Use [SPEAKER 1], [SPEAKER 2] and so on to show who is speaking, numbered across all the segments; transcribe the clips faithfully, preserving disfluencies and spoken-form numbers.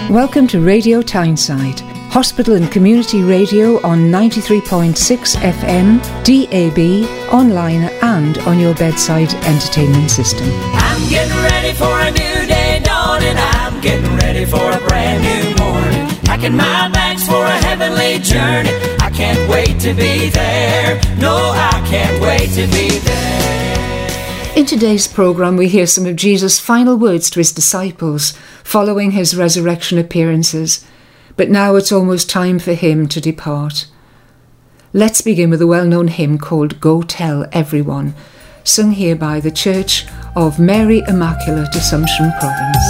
[SPEAKER 1] Welcome to Radio Tyneside, hospital and community radio on ninety-three point six F M, D A B, online and on your bedside entertainment system.
[SPEAKER 2] I'm getting ready for a new day dawning. I'm getting ready for a brand new morning. Packing my bags for a heavenly journey. I can't wait to be there. No, I can't wait to be there.
[SPEAKER 1] In today's programme, we hear some of Jesus' final words to his disciples following his resurrection appearances. But now it's almost time for him to depart. Let's begin with a well-known hymn called Go Tell Everyone, sung here by the Church of Mary Immaculate, Assumption Province.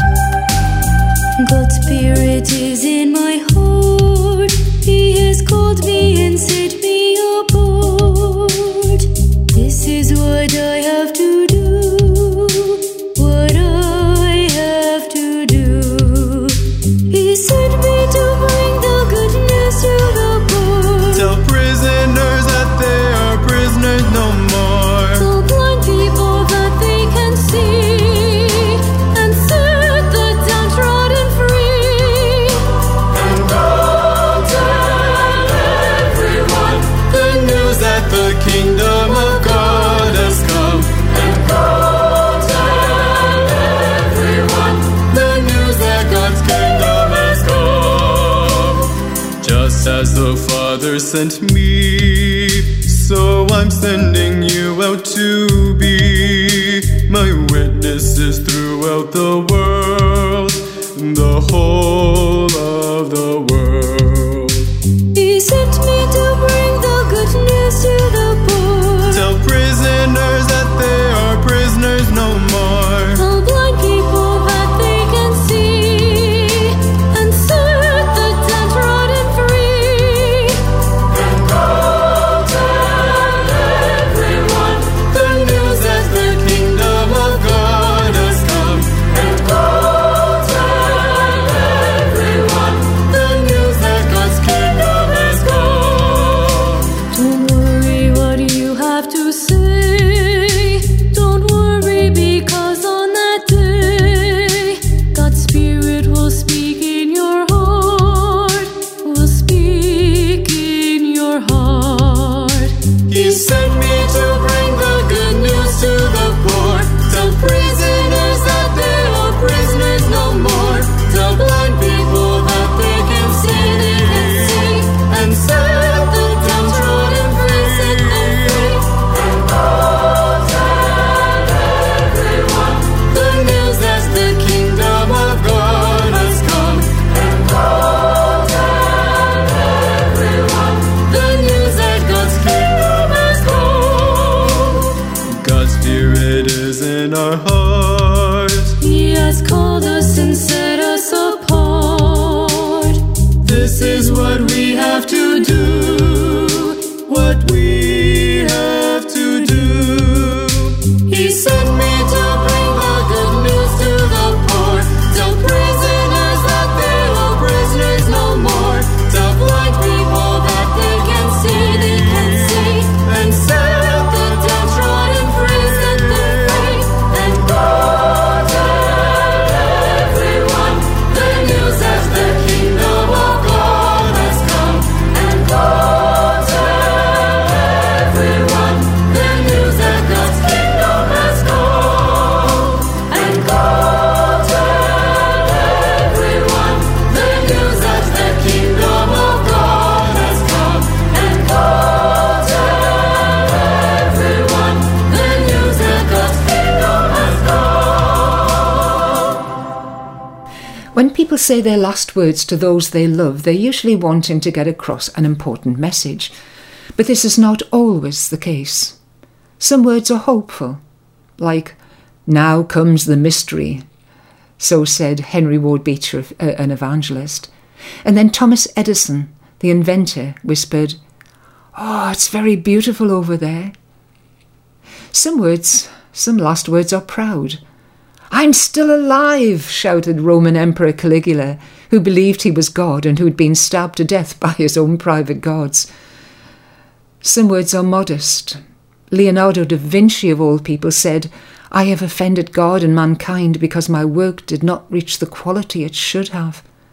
[SPEAKER 3] God's Spirit is in my heart. He has called me and set me apart. This is what I have to do, what I have to do. He sent me to bring the good news to the poor.
[SPEAKER 4] Tell prisoners that they are prisoners no more.
[SPEAKER 3] Tell blind people that they can see, and set the downtrodden free.
[SPEAKER 4] And go tell everyone the news that the kingdom of God has come. And go tell everyone the news that God's kingdom has come. Just as the Father sent me, so I'm sending you out to be my witnesses throughout the world, the whole of the world.
[SPEAKER 3] He sent me to bring the good news to the poor.
[SPEAKER 4] Tell prisoners that they are prisoners no more.
[SPEAKER 3] Tell blind people that they can see, and set the downtrodden free.
[SPEAKER 4] And go tell everyone the news that the kingdom of God has come. And go tell everyone the news that God's kingdom has come.
[SPEAKER 3] Don't worry what you have to say. Don't worry, because on that day, God's Spirit will speak in your heart, will speak in your heart.
[SPEAKER 4] He sent me to bring the good news to the poor. Tell prisoners that they are prisoners no more. Tell blind people that they can see, they can see, and set the downtrodden free, set them free. And go tell everyone the news that the kingdom of God has come. And go tell everyone the news that God's kingdom has come. God's Spirit is in our hearts.
[SPEAKER 3] He has called us and set us apart.
[SPEAKER 4] This is what we have to do, what we have to do. He sent me to bring the good news to the poor. Tell prisoners that they are prisoners no more. Tell blind people that they can see, they can see, and set the downtrodden free, set them free. And go tell everyone the news that the kingdom of God has come. And go tell everyone the news that God's kingdom has come. And go tell everyone the news that the kingdom of God has come. And go tell everyone the news that God's kingdom has come.
[SPEAKER 1] When people say their last words to those they love, they're usually wanting to get across an important message. But this is not always the case. Some words are hopeful, like, "Now comes the mystery," so said Henry Ward Beecher, an evangelist. And then Thomas Edison, the inventor, whispered, "Oh, it's very beautiful over there." Some words, some last words are proud. "I'm still alive," shouted Roman Emperor Caligula, who believed he was God and who had been stabbed to death by his own private gods. Some words are modest. Leonardo da Vinci, of all people, said, "I have offended God and mankind because my work did not reach the quality it should have."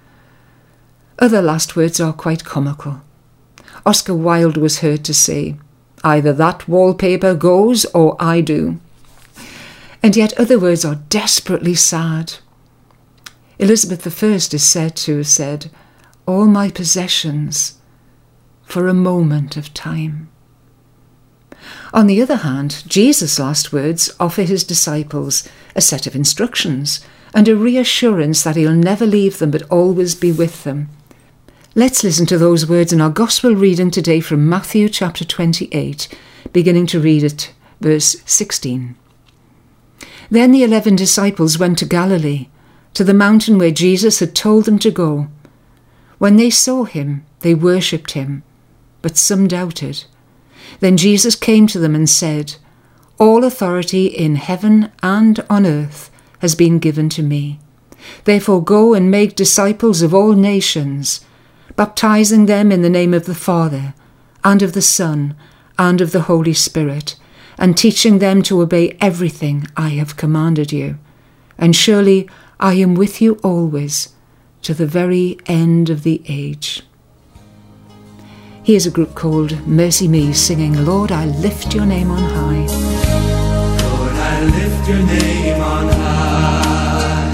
[SPEAKER 1] Other last words are quite comical. Oscar Wilde was heard to say, "Either that wallpaper goes or I do." And yet other words are desperately sad. Elizabeth the First is said to have said, "All my possessions for a moment of time." On the other hand, Jesus' last words offer his disciples a set of instructions and a reassurance that he'll never leave them but always be with them. Let's listen to those words in our Gospel reading today from Matthew chapter twenty-eight, beginning to read at verse sixteen. Then the eleven disciples went to Galilee, to the mountain where Jesus had told them to go. When they saw him, they worshipped him, but some doubted. Then Jesus came to them and said, "All authority in heaven and on earth has been given to me. Therefore go and make disciples of all nations, baptizing them in the name of the Father, and of the Son, and of the Holy Spirit, and teaching them to obey everything I have commanded you. And surely I am with you always, to the very end of the age." Here's a group called Mercy Me singing, "Lord, I lift your name on high."
[SPEAKER 5] Lord, I lift your name on high.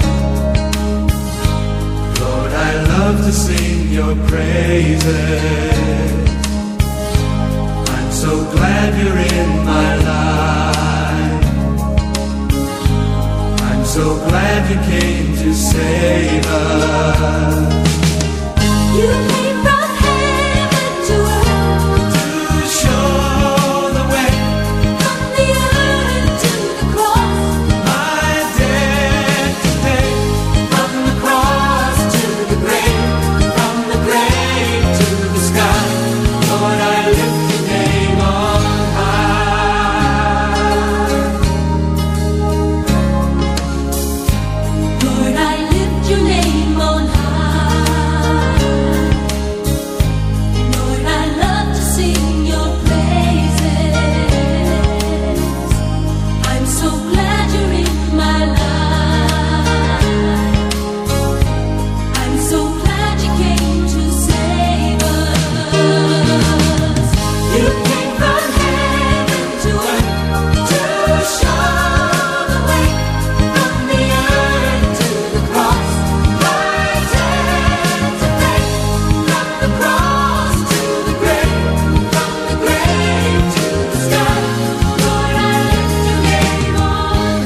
[SPEAKER 5] Lord, I love to sing your praises. I'm so glad you're in my life. I'm so glad you came to save us.
[SPEAKER 3] You came from heaven to earth
[SPEAKER 5] To show the way,
[SPEAKER 3] from the earth to the cross.
[SPEAKER 5] my debt to pay.
[SPEAKER 3] From the cross to the grave,
[SPEAKER 5] From the grave to the sky, Lord, I lift your name on high.
[SPEAKER 3] Lord, I lift your name on high. Lord, I love to sing your praises. I'm so glad you're in my life. I'm so glad you came to save us. You came from heaven to earth to show the way, from the earth to the cross, my debt to pay. From the cross to the grave, from the grave to the sky, Lord, I lift your name on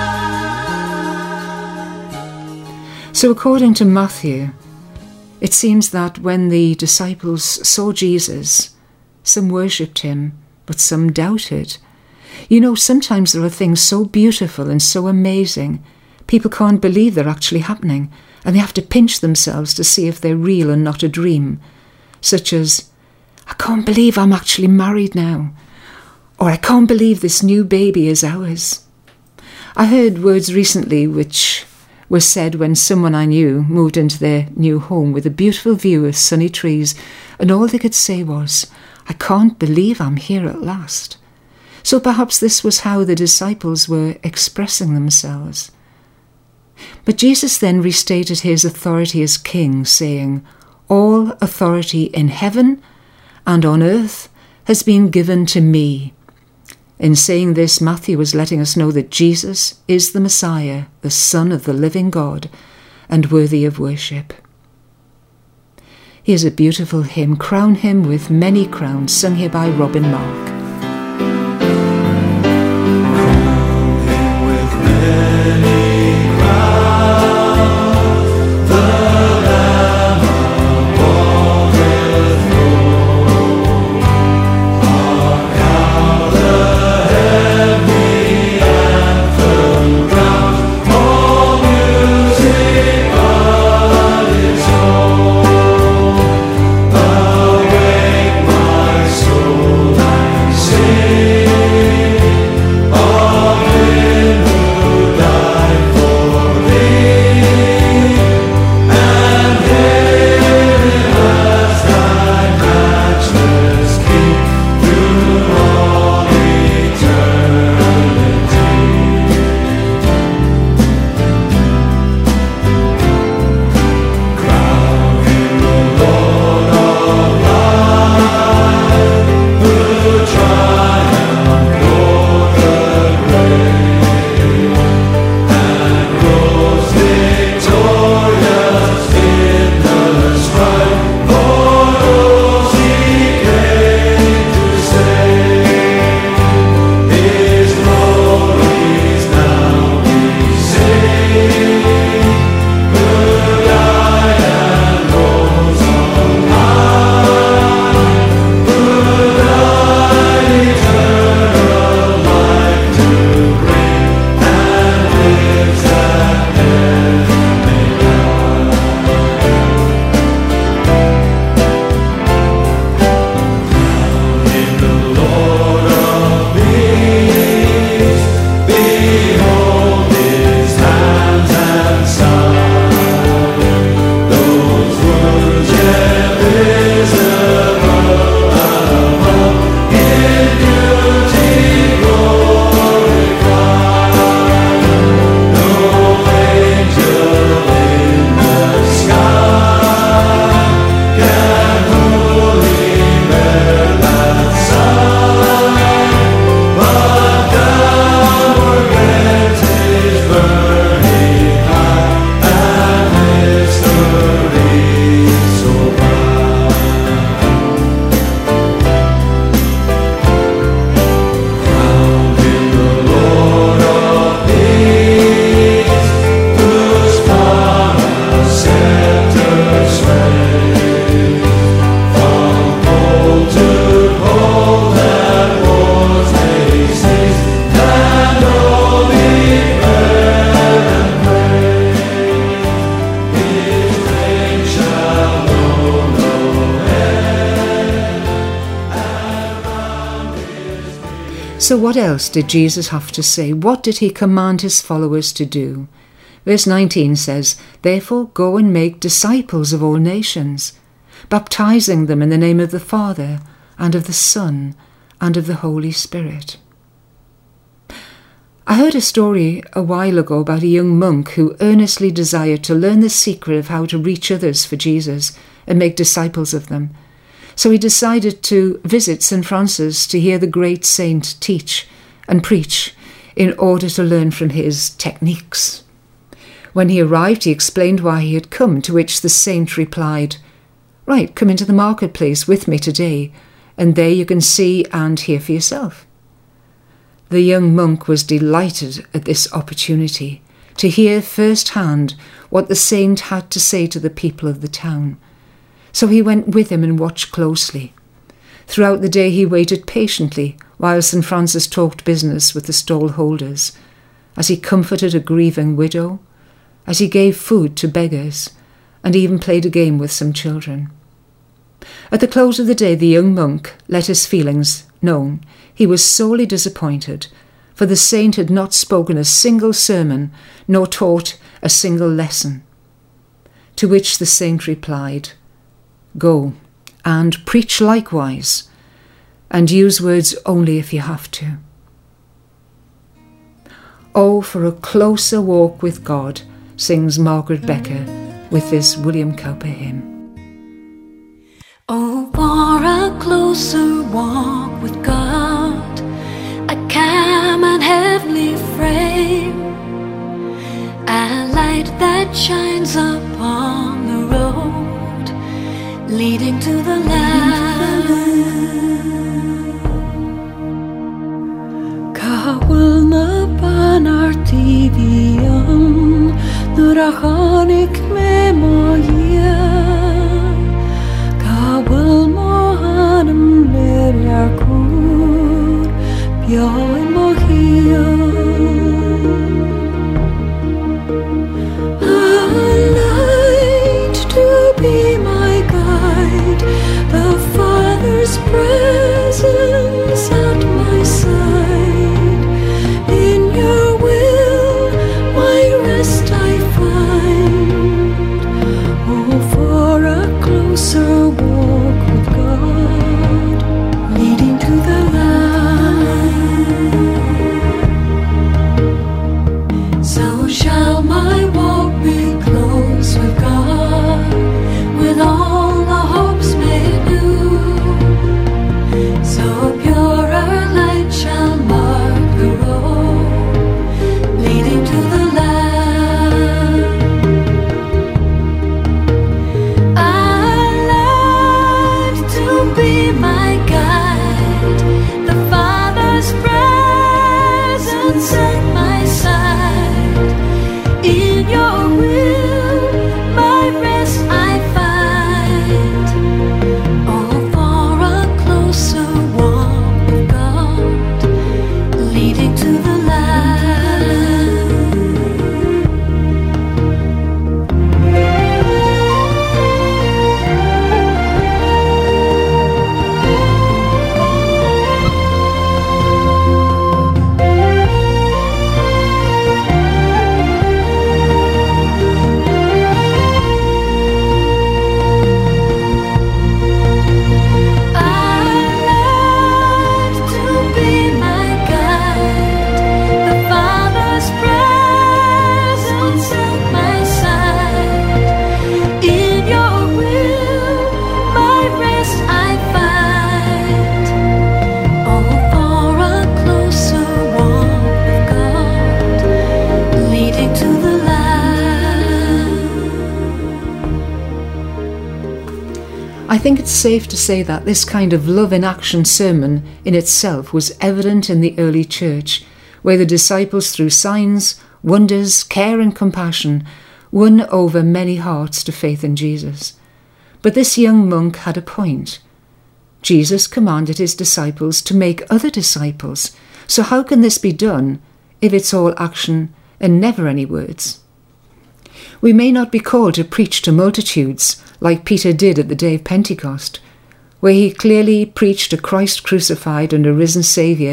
[SPEAKER 3] high.
[SPEAKER 1] So according to Matthew, it seems that when the disciples saw Jesus, some worshipped him, but some doubted. You know, sometimes there are things so beautiful and so amazing, people can't believe they're actually happening, and they have to pinch themselves to see if they're real and not a dream. Such as, "I can't believe I'm actually married now," or "I can't believe this new baby is ours." I heard words recently which were said when someone I knew moved into their new home with a beautiful view of sunny trees, and all they could say was, "I can't believe I'm here at last." So perhaps this was how the disciples were expressing themselves. But Jesus then restated his authority as king, saying, "All authority in heaven and on earth has been given to me." In saying this, Matthew was letting us know that Jesus is the Messiah, the Son of the living God, and worthy of worship. Here's a beautiful hymn, "Crown Him with Many Crowns," sung here by Robin Mark.
[SPEAKER 5] With many crowns, the Lamb upon his throne. Hark how the heavenly anthem drowns all music but its own. Awake, my soul, and
[SPEAKER 1] So what else did Jesus have to say? What did he command his followers to do? Verse nineteen says, "Therefore go and make disciples of all nations, baptizing them in the name of the Father and of the Son and of the Holy Spirit." I heard a story a while ago about a young monk who earnestly desired to learn the secret of how to reach others for Jesus and make disciples of them. So he decided to visit Saint Francis to hear the great saint teach and preach in order to learn from his techniques. When he arrived, he explained why he had come, to which the saint replied, "Right, come into the marketplace with me today, and there you can see and hear for yourself." The young monk was delighted at this opportunity to hear firsthand what the saint had to say to the people of the town. So he went with him and watched closely. Throughout the day he waited patiently while Saint Francis talked business with the stall holders, as he comforted a grieving widow, as he gave food to beggars, and even played a game with some children. At the close of the day, the young monk let his feelings known. He was sorely disappointed, for the saint had not spoken a single sermon, nor taught a single lesson. To which the saint replied, "Go and preach likewise, and use words only if you have to." Oh, for a closer walk with God, sings Margaret Becker with this William Cowper hymn.
[SPEAKER 3] Oh, for a closer walk with God, a calm and heavenly frame, a light that shines upon the road leading to the Lamb. Kawal na panartivian, nurachanik me moya. Kawal mohanam leryakur, pyoy mohia. A light to be my guide, the Father's presence at my side. In your will my rest I find. Oh, for a closer walk with God, leading to the light. So shall my walk be close with God, with all the hopes made new. So purer light shall mark the road leading to the Lamb. I like to be my guide, the Father's presence at my side. In your will my rest I find. Oh, for a closer walk with God, leading to the
[SPEAKER 1] I think it's safe to say that this kind of love in action sermon in itself was evident in the early church, where the disciples, through signs, wonders, care and compassion, won over many hearts to faith in Jesus. But this young monk had a point. Jesus commanded his disciples to make other disciples, so how can this be done if it's all action and never any words? We may not be called to preach to multitudes like Peter did at the day of Pentecost, where he clearly preached a Christ crucified and a risen Saviour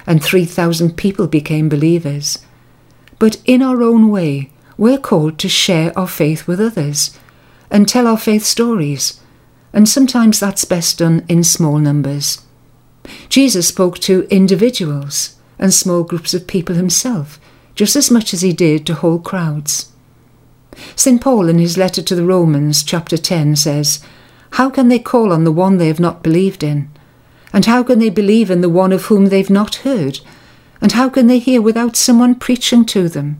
[SPEAKER 1] and three thousand people became believers. But in our own way, we're called to share our faith with others and tell our faith stories, and sometimes that's best done in small numbers. Jesus spoke to individuals and small groups of people himself, just as much as he did to whole crowds. Saint Paul, in his letter to the Romans, chapter ten, says, "How can they call on the one they have not believed in? And how can they believe in the one of whom they've not heard? And how can they hear without someone preaching to them?"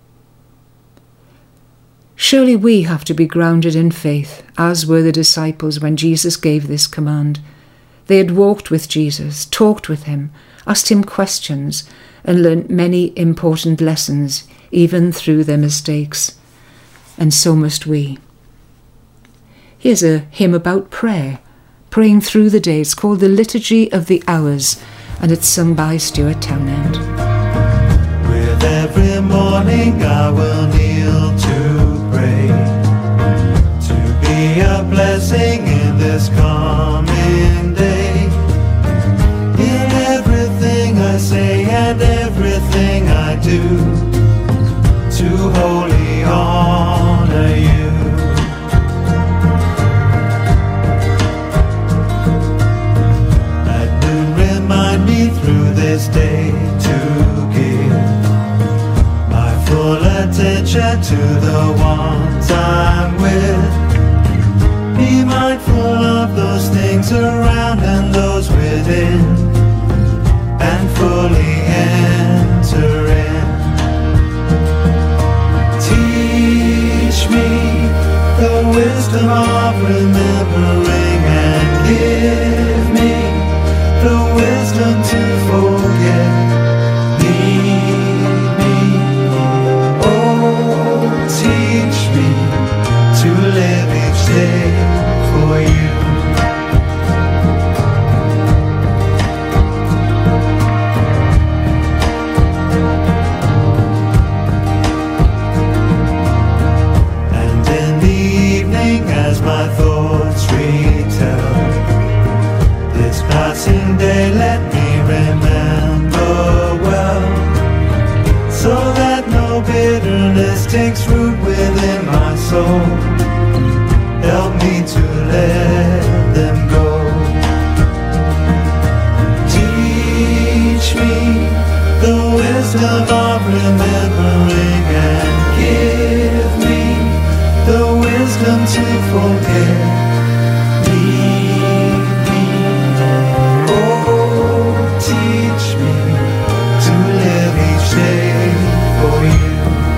[SPEAKER 1] Surely we have to be grounded in faith, as were the disciples when Jesus gave this command. They had walked with Jesus, talked with him, asked him questions, and learnt many important lessons, even through their mistakes. And so must we. Here's a hymn about prayer, praying through the day. It's called The Liturgy of the Hours, and it's sung by Stuart Townend.
[SPEAKER 4] With every morning I will kneel to pray, to be a blessing in this coming day. In everything I say and everything I do, to wholly honor you. At noon remind me through this day to give my full attention to the ones I'm with. Be mindful of those things around and those within, and fully enter in. Teach me the wisdom of remembering, and give me the wisdom to forget. Lead me, oh, teach me to live each day for you. And in the evening as my thoughts retell this passing day, let me remember well, so that no bitterness takes root within my soul. Help me to let them go. Teach me the wisdom of remembering, and give me the wisdom to forget. Lead me, oh, teach me to live each day for you.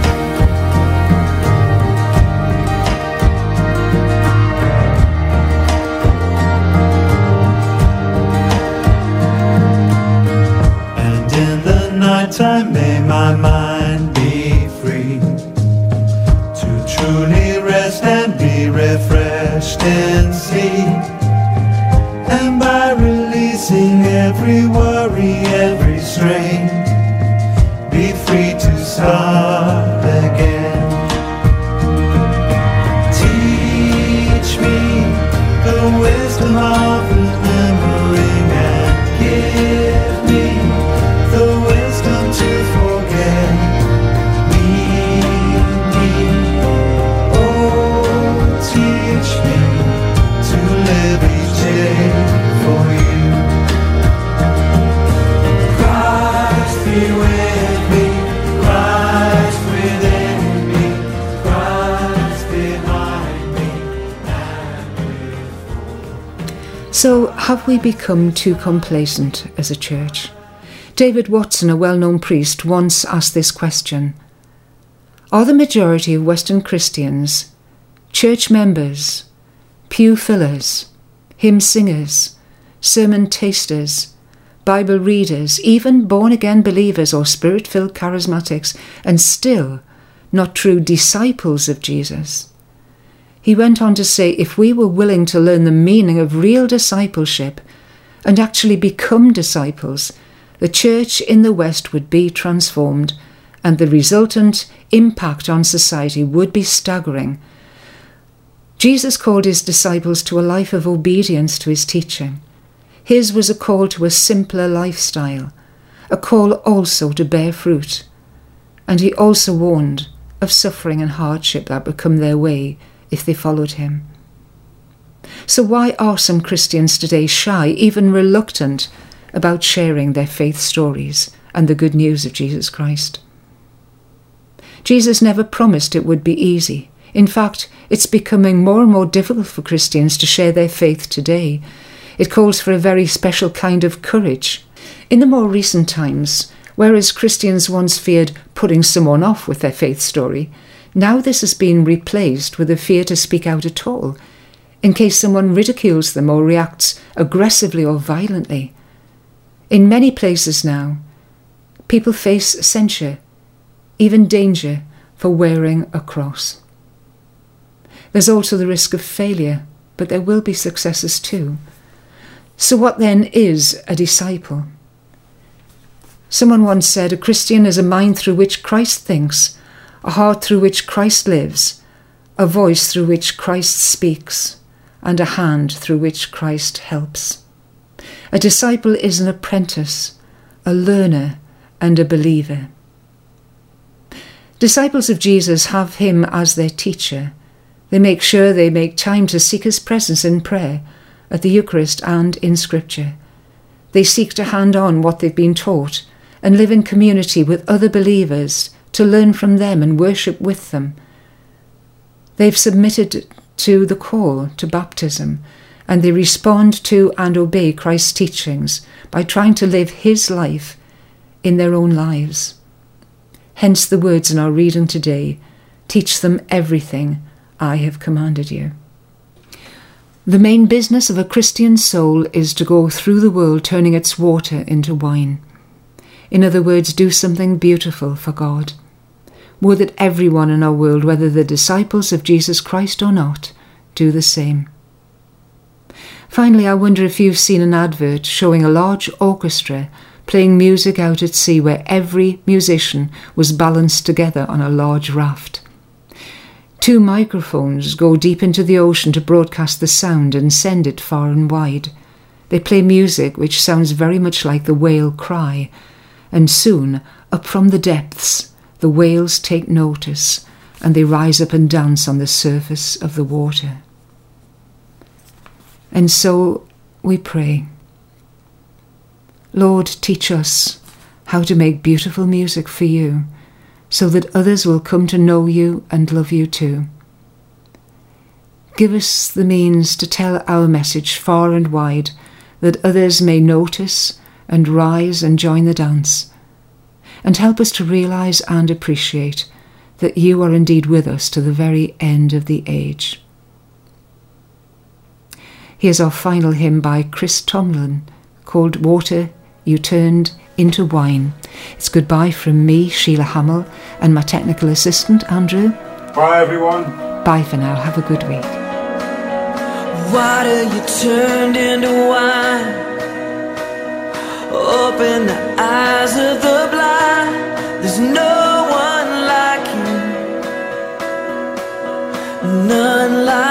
[SPEAKER 4] And in the nighttime may my mind be free to truly rest and be refreshed in sleep. And by releasing every worry, every strain, be free to start again. Teach me the wisdom of remembering, and give me the wisdom to forget. Lead me, oh, teach me to live each day for you. Christ be with me, Christ within me, Christ behind me and before.
[SPEAKER 1] So, have we become too complacent as a church? David Watson, a well-known priest, once asked this question: are the majority of Western Christians church members, pew fillers, hymn singers, sermon tasters, Bible readers, even born-again believers or spirit-filled charismatics, and still not true disciples of Jesus? He went on to say, if we were willing to learn the meaning of real discipleship and actually become disciples, the church in the West would be transformed, and the resultant impact on society would be staggering. Jesus called his disciples to a life of obedience to his teaching. His was a call to a simpler lifestyle, a call also to bear fruit. And he also warned of suffering and hardship that would come their way if they followed him. So why are some Christians today shy, even reluctant, about sharing their faith stories and the good news of Jesus Christ? Jesus never promised it would be easy. In fact, it's becoming more and more difficult for Christians to share their faith today. It calls for a very special kind of courage. In the more recent times, whereas Christians once feared putting someone off with their faith story, now this has been replaced with a fear to speak out at all, in case someone ridicules them or reacts aggressively or violently. In many places now, people face censure, even danger, for wearing a cross. There's also the risk of failure, but there will be successes too. So what then is a disciple? Someone once said, a Christian is a mind through which Christ thinks, a heart through which Christ lives, a voice through which Christ speaks, and a hand through which Christ helps. A disciple is an apprentice, a learner, and a believer. Disciples of Jesus have him as their teacher. They make sure they make time to seek his presence in prayer, at the Eucharist and in Scripture. They seek to hand on what they've been taught and live in community with other believers to learn from them and worship with them. They've submitted to the call to baptism, and they respond to and obey Christ's teachings by trying to live his life in their own lives. Hence the words in our reading today, teach them everything I have commanded you. The main business of a Christian soul is to go through the world turning its water into wine. In other words, do something beautiful for God. Would that everyone in our world, whether they're disciples of Jesus Christ or not, do the same. Finally, I wonder if you've seen an advert showing a large orchestra playing music out at sea where every musician was balanced together on a large raft. Two microphones go deep into the ocean to broadcast the sound and send it far and wide. They play music which sounds very much like the whale cry, and soon, up from the depths, the whales take notice, and they rise up and dance on the surface of the water. And so we pray, Lord, teach us how to make beautiful music for you, so that others will come to know you and love you too. Give us the means to tell our message far and wide, that others may notice and rise and join the dance. And help us to realise and appreciate that you are indeed with us to the very end of the age. Here's our final hymn by Chris Tomlin, called Water You Turned into Wine. It's goodbye from me, Sheila Hamill, and my technical assistant, Andrew.
[SPEAKER 6] Bye, everyone.
[SPEAKER 1] Bye for now. Have a good week.
[SPEAKER 2] Water you turned into wine. Open the eyes of the blind. There's no one like you. None like